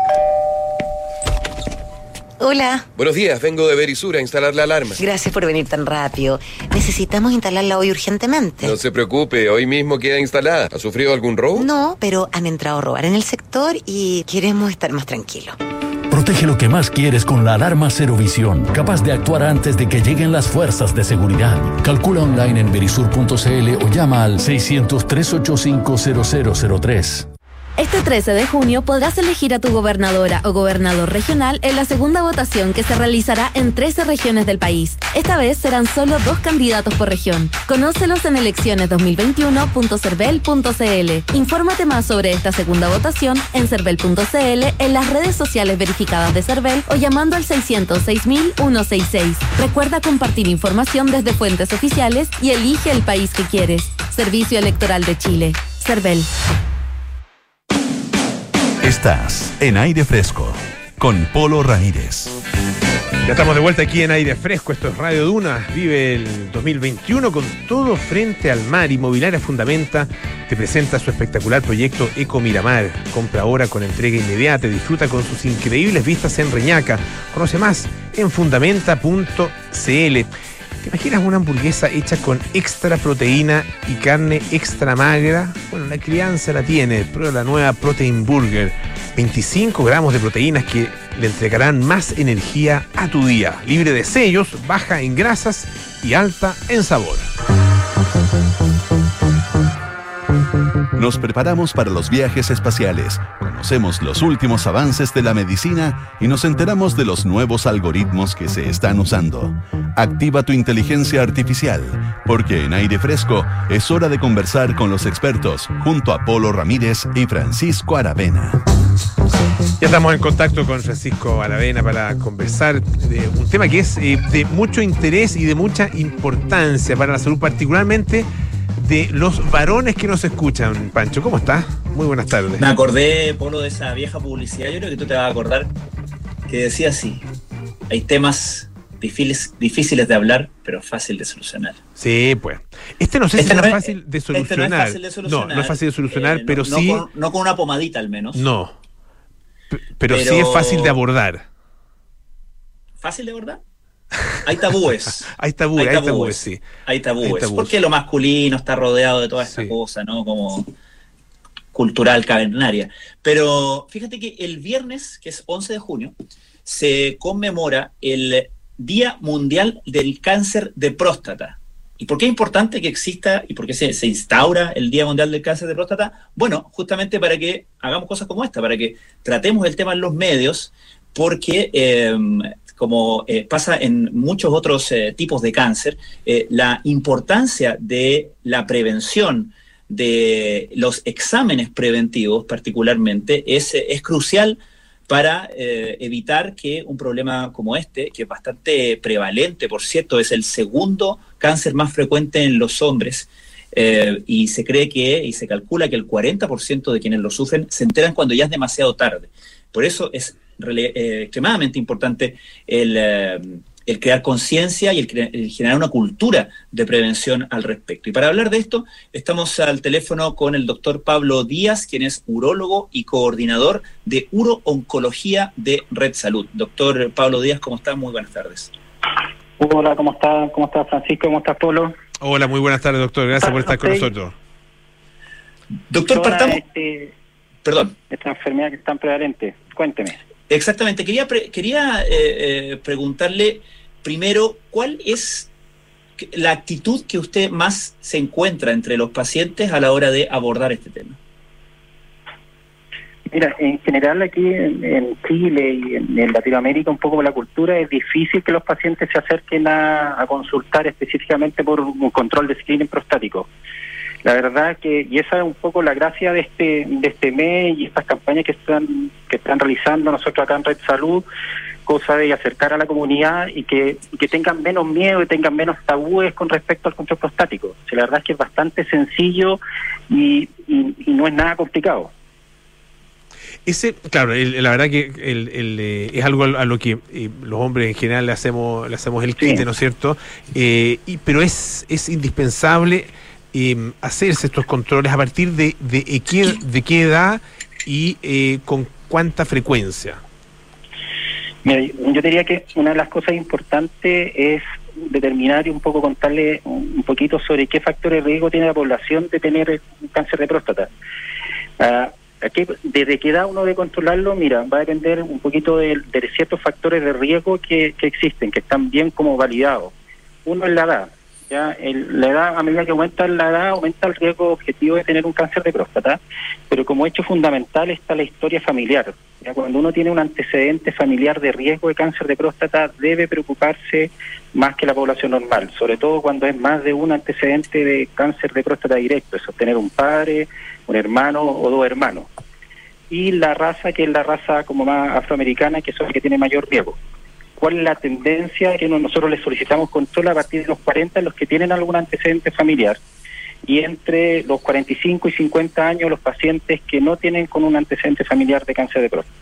Hola. Buenos días, vengo de Verisur a instalar la alarma. Gracias por venir tan rápido. Necesitamos instalarla hoy urgentemente. No se preocupe, hoy mismo queda instalada. ¿Ha sufrido algún robo? No, pero han entrado a robar en el sector y queremos estar más tranquilos. Protege lo que más quieres con la alarma Cero Visión, capaz de actuar antes de que lleguen las fuerzas de seguridad. Calcula online en verisur.cl o llama al 600-385-0003. Este 13 de junio podrás elegir a tu gobernadora o gobernador regional en la segunda votación que se realizará en 13 regiones del país. Esta vez serán solo 2 candidatos por región. Conócelos en elecciones2021.cervel.cl. Infórmate más sobre esta segunda votación en cervel.cl, en las redes sociales verificadas de Cervel o llamando al 606.166. Recuerda compartir información desde fuentes oficiales y elige el país que quieres. Servicio Electoral de Chile. Cervel. Estás en Aire Fresco con Polo Ramírez. Ya estamos de vuelta aquí en Aire Fresco. Esto es Radio Duna. Vive el 2021 con todo frente al mar. Inmobiliaria Fundamenta te presenta su espectacular proyecto Eco Miramar. Compra ahora con entrega inmediata. Disfruta con sus increíbles vistas en Reñaca. Conoce más en fundamenta.cl. ¿Te imaginas una hamburguesa hecha con extra proteína y carne extra magra? Bueno, la crianza la tiene. Prueba la nueva Protein Burger. 25 gramos de proteínas que le entregarán más energía a tu día. Libre de sellos, baja en grasas y alta en sabor. Nos preparamos para los viajes espaciales, conocemos los últimos avances de la medicina y nos enteramos de los nuevos algoritmos que se están usando. Activa tu inteligencia artificial, porque en Aire Fresco es hora de conversar con los expertos, junto a Polo Ramírez y Francisco Aravena. Ya estamos en contacto con Francisco Aravena para conversar de un tema que es de mucho interés y de mucha importancia para la salud, particularmente de los varones que nos escuchan. Pancho, ¿cómo estás? Muy buenas tardes. Me acordé, Polo, de esa vieja publicidad. Yo creo que tú te vas a acordar, que decía así: hay temas difíciles de hablar, pero fácil de solucionar. Sí, pues. No sé si es fácil de solucionar. No es fácil de solucionar. No es fácil de solucionar, pero sí... No con una pomadita, al menos. No. Pero sí es fácil de abordar. ¿Fácil de abordar? Hay tabúes. Hay tabúes, sí. Hay tabúes. Porque lo masculino está rodeado de toda esta cosa, ¿no? Como cultural, cavernaria. Pero fíjate que el viernes, que es 11 de junio, se conmemora el Día Mundial del Cáncer de Próstata. ¿Y por qué es importante que exista y por qué se instaura el Día Mundial del Cáncer de Próstata? Bueno, justamente para que hagamos cosas como esta, para que tratemos el tema en los medios, porque como pasa en muchos otros tipos de cáncer, la importancia de la prevención, de los exámenes preventivos particularmente, es crucial para evitar que un problema como este, que es bastante prevalente, por cierto, es el segundo cáncer más frecuente en los hombres, y se cree y se calcula que el 40% de quienes lo sufren se enteran cuando ya es demasiado tarde. Por eso es extremadamente importante el crear conciencia y el generar una cultura de prevención al respecto. Y para hablar de esto, estamos al teléfono con el doctor Pablo Díaz, quien es urólogo y coordinador de Uro-Oncología de Red Salud. Doctor Pablo Díaz, ¿cómo está? Muy buenas tardes. Hola, ¿cómo está? ¿Cómo está Francisco? ¿Cómo estás, Polo? Hola, muy buenas tardes, doctor. Gracias por estar con nosotros. Doctor, partamos... Perdón. Esta enfermedad que es tan prevalente. Cuénteme. Exactamente. Quería preguntarle primero, ¿cuál es la actitud que usted más se encuentra entre los pacientes a la hora de abordar este tema? Mira, en general aquí en Chile y en Latinoamérica, un poco por la cultura, es difícil que los pacientes se acerquen a consultar específicamente por un control de screening prostático. La verdad y esa es un poco la gracia de este mes y estas campañas que están realizando nosotros acá en Red Salud, cosa de acercar a la comunidad y que tengan menos miedo y tengan menos tabúes con respecto al control prostático. O sea, la verdad es que es bastante sencillo y no es nada complicado. Claro, la verdad que es algo a lo que los hombres en general le hacemos el quite, ¿no es cierto? Pero es indispensable hacerse estos controles a partir de qué edad y con cuánta frecuencia. Mira, yo diría que una de las cosas importantes es determinar y un poco contarle un poquito sobre qué factores de riesgo tiene la población de tener un cáncer de próstata. Aquí, desde qué edad uno debe controlarlo, mira, va a depender un poquito de ciertos factores de riesgo que existen, que están bien como validados. Uno es la edad. Ya la edad, a medida que aumenta la edad, aumenta el riesgo objetivo de tener un cáncer de próstata, pero como hecho fundamental está la historia familiar. Ya cuando uno tiene un antecedente familiar de riesgo de cáncer de próstata, debe preocuparse más que la población normal, sobre todo cuando es más de un antecedente de cáncer de próstata directo, eso es tener un padre, un hermano o dos hermanos. Y la raza, que es la raza como más afroamericana, que es la que tiene mayor riesgo. ¿Cuál es la tendencia que nosotros les solicitamos control a partir de los 40, los que tienen algún antecedente familiar? Y entre los 45 y 50 años, los pacientes que no tienen con un antecedente familiar de cáncer de próstata.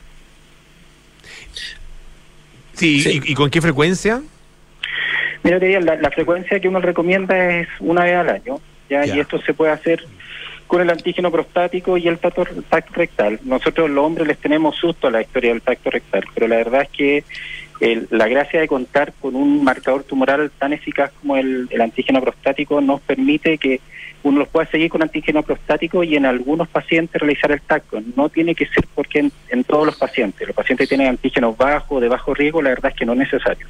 Sí. ¿Y con qué frecuencia? Mira, te diría, la frecuencia que uno recomienda es una vez al año, ¿ya? Y esto se puede hacer con el antígeno prostático y el tacto rectal. Nosotros los hombres les tenemos susto a la historia del tacto rectal, pero la verdad es que la gracia de contar con un marcador tumoral tan eficaz como el antígeno prostático nos permite que uno los pueda seguir con antígeno prostático y en algunos pacientes realizar el tacto. No tiene que ser porque en todos los pacientes que tienen antígenos bajos, de bajo riesgo, la verdad es que no es necesario.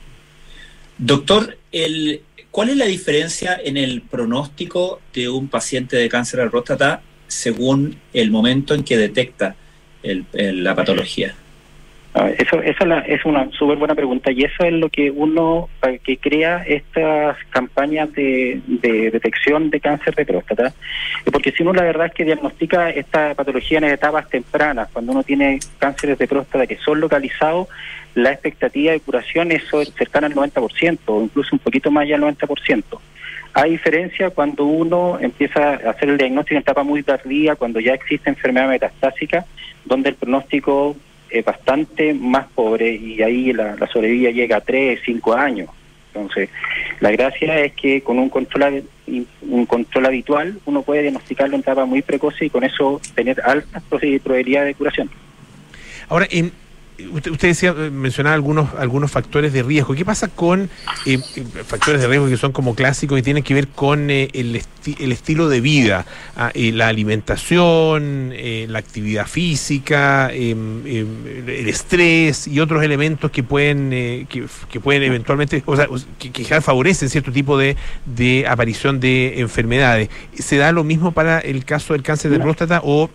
Doctor, ¿cuál es la diferencia en el pronóstico de un paciente de cáncer de próstata según el momento en que detecta la patología? Esa es una súper buena pregunta y eso es lo que uno que crea estas campañas de detección de cáncer de próstata, porque si uno la verdad es que diagnostica esta patología en etapas tempranas, cuando uno tiene cánceres de próstata que son localizados, la expectativa de curación es cercana al 90% o incluso un poquito más allá del 90%. A diferencia cuando uno empieza a hacer el diagnóstico en etapa muy tardía, cuando ya existe enfermedad metastásica, donde el pronóstico es bastante más pobre y ahí la sobrevida llega a 3, 5 años. Entonces, la gracia es que con un control habitual uno puede diagnosticarlo en etapa muy precoce y con eso tener altas probabilidades de curación. Ahora, usted mencionaba algunos factores de riesgo. ¿Qué pasa con factores de riesgo que son como clásicos y tienen que ver con el estilo de vida, la alimentación, la actividad física, el estrés y otros elementos que pueden eventualmente, o sea, que favorecen cierto tipo de aparición de enfermedades? ¿Se da lo mismo para el caso del cáncer de próstata o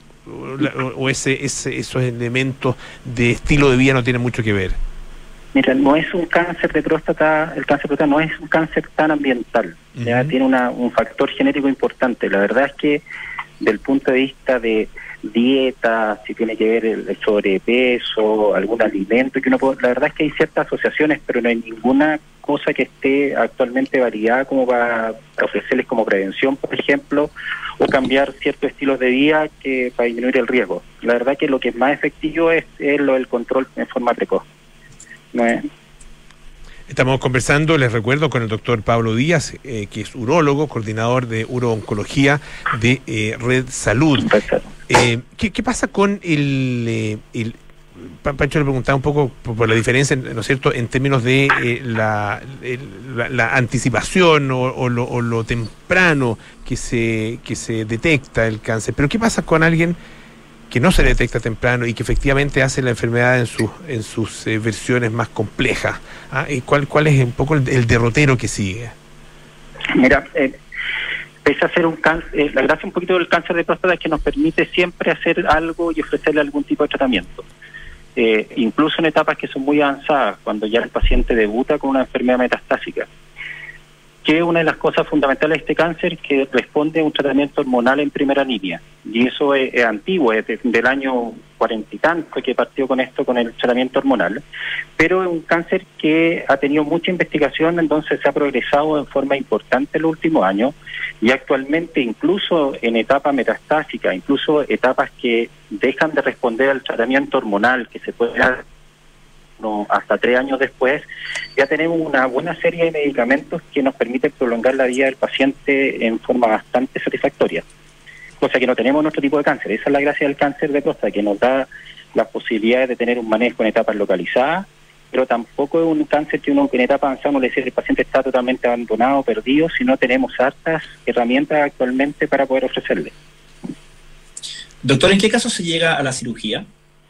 esos elementos de estilo de vida no tienen mucho que ver? Mira, no es un cáncer de próstata, el cáncer de próstata no es un cáncer tan ambiental, ya tiene un factor genético importante. La verdad es que del punto de vista de dieta, si tiene que ver el sobrepeso, algún alimento que uno puede, la verdad es que hay ciertas asociaciones, pero no hay ninguna cosa que esté actualmente validada como para ofrecerles como prevención, por ejemplo, o cambiar ciertos estilos de vida para disminuir el riesgo. La verdad que lo que es más efectivo es lo del control en forma precoz. ¿No es? Estamos conversando, les recuerdo, con el doctor Pablo Díaz, que es urólogo, coordinador de urooncología de Red Salud. ¿Qué pasa con Pancho le preguntaba un poco por la diferencia, ¿no es cierto?, en términos de la anticipación o lo temprano que se detecta el cáncer. Pero ¿qué pasa con alguien que no se detecta temprano y que efectivamente hace la enfermedad en sus versiones más complejas? ¿Y cuál es un poco el derrotero que sigue? Mira, pese a ser un cáncer, la gracia un poquito del cáncer de próstata es que nos permite siempre hacer algo y ofrecerle algún tipo de tratamiento. Incluso en etapas que son muy avanzadas, cuando ya el paciente debuta con una enfermedad metastásica. que es una de las cosas fundamentales de este cáncer, que responde a un tratamiento hormonal en primera línea. Y eso es antiguo, es del año 40 y tanto que partió con esto, con el tratamiento hormonal. Pero es un cáncer que ha tenido mucha investigación, entonces se ha progresado en forma importante en los últimos años. Y actualmente, incluso en etapa metastásica, incluso etapas que dejan de responder al tratamiento hormonal, que se puede dar hasta 3 años después, ya tenemos una buena serie de medicamentos que nos permiten prolongar la vida del paciente en forma bastante satisfactoria, cosa que no tenemos en otro tipo de cáncer. Esa es la gracia del cáncer de próstata, que nos da las posibilidades de tener un manejo en etapas localizadas, pero tampoco es un cáncer que uno en etapa avanzada no le dice que el paciente está totalmente abandonado, perdido, sino tenemos hartas herramientas actualmente para poder ofrecerle. Doctor, ¿en qué caso se llega a la cirugía?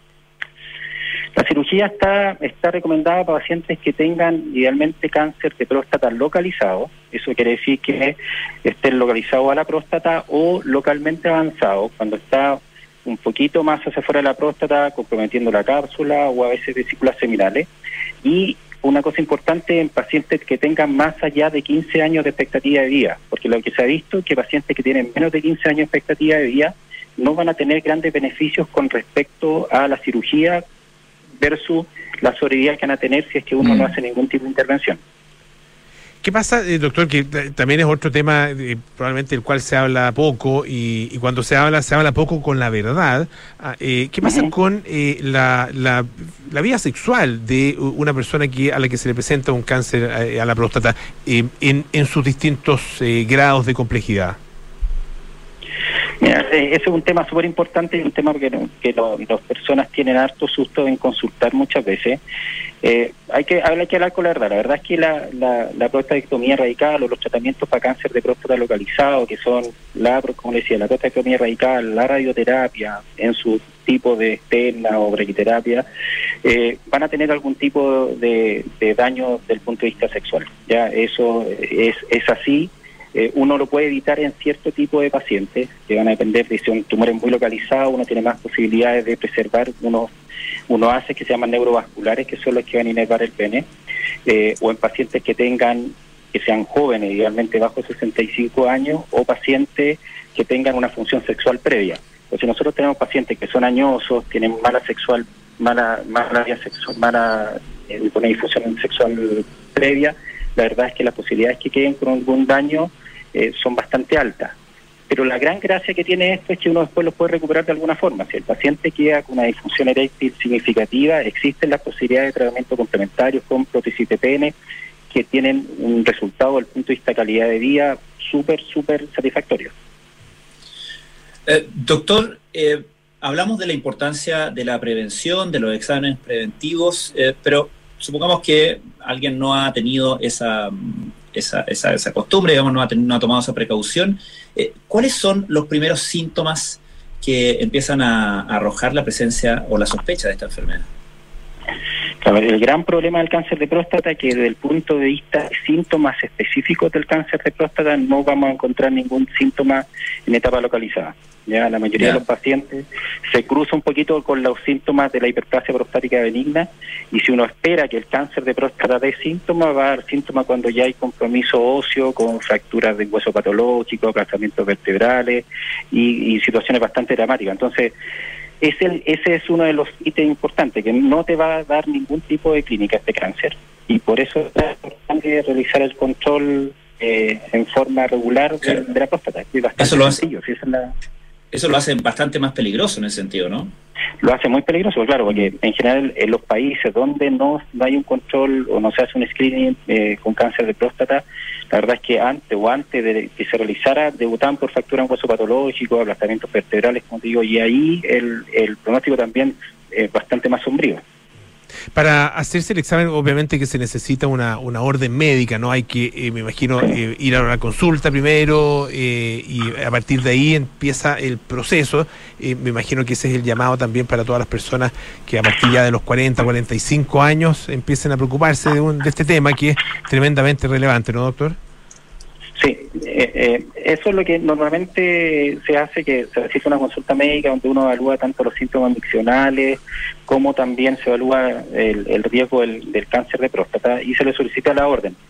La cirugía está recomendada para pacientes que tengan idealmente cáncer de próstata localizado. Eso quiere decir que estén localizados a la próstata o localmente avanzado, cuando está un poquito más hacia afuera de la próstata, comprometiendo la cápsula o a veces vesículas seminales. Y una cosa importante en pacientes que tengan más allá de 15 años de expectativa de vida, porque lo que se ha visto es que pacientes que tienen menos de 15 años de expectativa de vida no van a tener grandes beneficios con respecto a la cirugía versus la sobrevida que van a tener si es que uno no hace ningún tipo de intervención. ¿Qué pasa, doctor, que también es otro tema probablemente del cual se habla poco y cuando se habla poco con la verdad? ¿Qué pasa con la vida sexual de una persona a la que se le presenta un cáncer a la próstata en sus distintos grados de complejidad? Mira, ese es un tema súper importante y un tema que las personas tienen harto susto en consultar muchas veces. Hay que hablar con la verdad. La verdad es que la prostatectomía radical o los tratamientos para cáncer de próstata localizado, que son como decía, la prostatectomía radical, la radioterapia en su tipo de externa o braquiterapia, van a tener algún tipo de daño desde el punto de vista sexual. Ya eso es así. Uno lo puede evitar en cierto tipo de pacientes, que van a depender de si un tumor es muy localizado, uno tiene más posibilidades de preservar unos haces que se llaman neurovasculares, que son los que van a inervar el pene, o en pacientes que sean jóvenes, idealmente bajo 65 años, o pacientes que tengan una función sexual previa. O si nosotros tenemos pacientes que son añosos, tienen una difusión sexual previa, la verdad es que las posibilidades que queden con algún daño son bastante altas. Pero la gran gracia que tiene esto es que uno después lo puede recuperar de alguna forma. Si el paciente queda con una disfunción eréctil significativa, existen las posibilidades de tratamiento complementarios con prótesis de pene que tienen un resultado desde el punto de vista de calidad de vida súper satisfactorio. Doctor, hablamos de la importancia de la prevención, de los exámenes preventivos, pero supongamos que alguien no ha tenido esa costumbre, digamos, no ha tomado esa precaución. ¿Cuáles son los primeros síntomas que empiezan a arrojar la presencia o la sospecha de esta enfermedad? Claro, el gran problema del cáncer de próstata es que desde el punto de vista de síntomas específicos del cáncer de próstata no vamos a encontrar ningún síntoma en etapa localizada. Ya la mayoría de los pacientes se cruza un poquito con los síntomas de la hiperplasia prostática benigna, y si uno espera que el cáncer de próstata dé síntomas, va a dar síntomas cuando ya hay compromiso óseo con fracturas de hueso patológico, aplastamientos vertebrales y situaciones bastante dramáticas. Entonces, ese es uno de los ítems importantes, que no te va a dar ningún tipo de clínica este cáncer, y por eso es importante realizar el control en forma regular de la próstata. Es bastante sencillo. Eso lo hace bastante más peligroso en ese sentido, ¿no? Lo hace muy peligroso, claro, porque en general en los países donde no hay un control o no se hace un screening con cáncer de próstata, la verdad es que antes de que se realizara, debutaban por fractura en hueso patológico, aplastamientos vertebrales, como te digo, y ahí el pronóstico también es bastante más sombrío. Para hacerse el examen, obviamente que se necesita una orden médica, ¿no? Hay que, me imagino, ir a una consulta primero y a partir de ahí empieza el proceso. Me imagino que ese es el llamado también para todas las personas que a partir ya de los 40, 45 años empiecen a preocuparse de este tema que es tremendamente relevante, ¿no, doctor? Sí, eso es lo que normalmente se hace, que se realiza una consulta médica donde uno evalúa tanto los síntomas miccionales como también se evalúa el riesgo del cáncer de próstata y se le solicita la orden.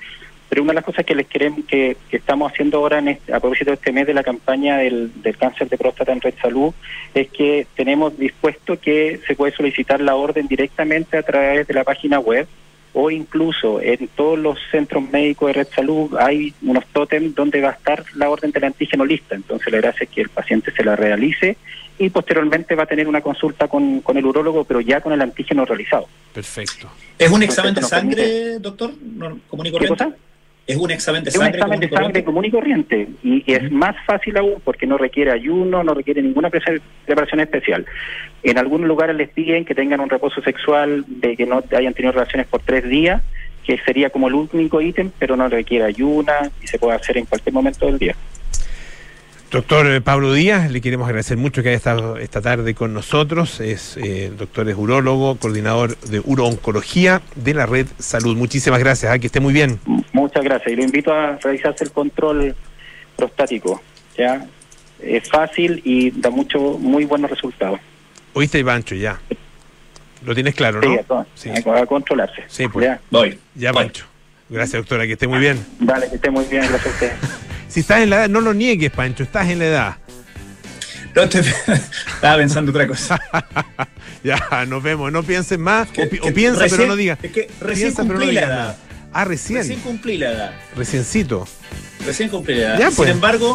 Pero una de las cosas que les queremos, que estamos haciendo ahora a propósito de este mes de la campaña del cáncer de próstata en Red Salud, es que tenemos dispuesto que se puede solicitar la orden directamente a través de la página web, o incluso en todos los centros médicos de Red Salud hay unos tótems donde va a estar la orden del antígeno lista. Entonces la gracia es que el paciente se la realice y posteriormente va a tener una consulta con el urólogo, pero ya con el antígeno realizado. Perfecto. ¿Es un examen de sangre, doctor? ¿Común y corriente? ¿Qué cosa? Es un examen de sangre común y corriente, y es más fácil aún porque no requiere ayuno, no requiere ninguna preparación especial. En algunos lugares les piden que tengan un reposo sexual, de que no hayan tenido relaciones por 3 días, que sería como el único ítem, pero no requiere ayuna y se puede hacer en cualquier momento del día. Doctor Pablo Díaz, le queremos agradecer mucho que haya estado esta tarde con nosotros. Doctor es urólogo, coordinador de urooncología de la Red Salud. Muchísimas gracias, que esté muy bien. Muchas gracias, y lo invito a realizarse el control prostático. Ya es fácil y da muy buenos resultados. ¿Oíste, Pancho? Ya. Lo tienes claro, ¿no? Sí, a controlarse. Sí, pues. Ya. Voy. Pancho. Gracias, doctora, que esté muy bien. Dale, que esté muy bien, gracias a usted. Si estás en la edad, no lo niegues, Pancho, estás en la edad. No, estaba pensando otra cosa. Ya, nos vemos, no pienses más, o piensa recién, pero no digas. Es que recién cumplí la edad. Ah, recién. Recién cumplí la edad. Reciencito. Recién cumplí la edad. Ya, pues.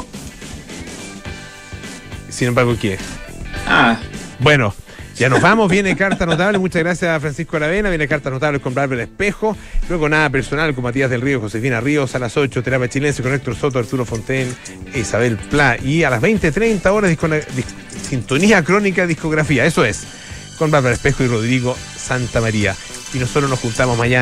Sin embargo, ¿qué? Bueno, ya nos vamos, viene Carta Notable, muchas gracias a Francisco Aravena, viene Carta Notable con Bárbara Espejo, luego Nada Personal con Matías del Río, Josefina Ríos, a las 8, Terapia Chilense con Héctor Soto, Arturo Fonten, Isabel Pla, y a las 20:30 horas Sintonía Crónica Discografía, eso es, con Bárbara Espejo y Rodrigo Santamaría. Y nosotros nos juntamos mañana.